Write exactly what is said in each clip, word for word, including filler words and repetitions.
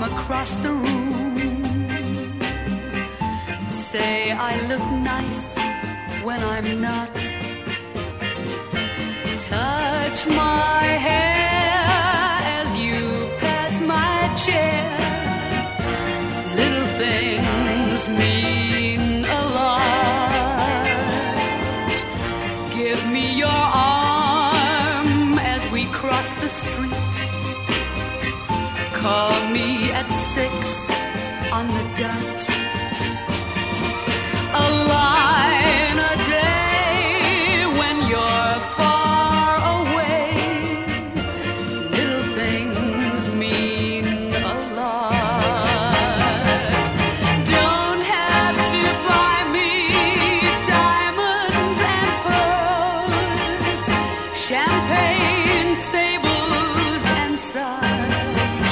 across the room. Say I look nice when I'm not. Touch my hair as you pass my chair. Little things mean a lot. Give me your arm as we cross the street. Call me at six on the dot. A line a day when you're far away. Little things mean a lot. Don't have to buy me diamonds and pearls, champagne, sables and such.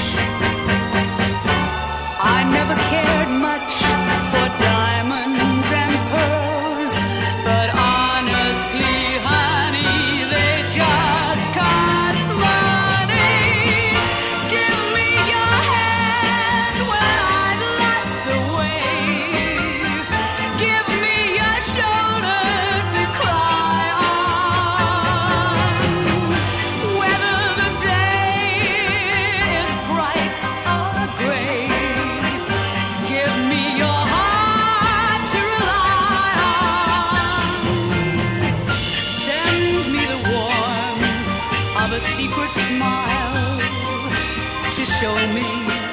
I never cared much for diamonds and pearls, but honestly, honey, they just cost money. Give me your hand when I've lost the way. Give me your shoulder to cry on. Whether the day is bright or gray, give me your heart to rely on. Send me the warmth of a secret smile to show me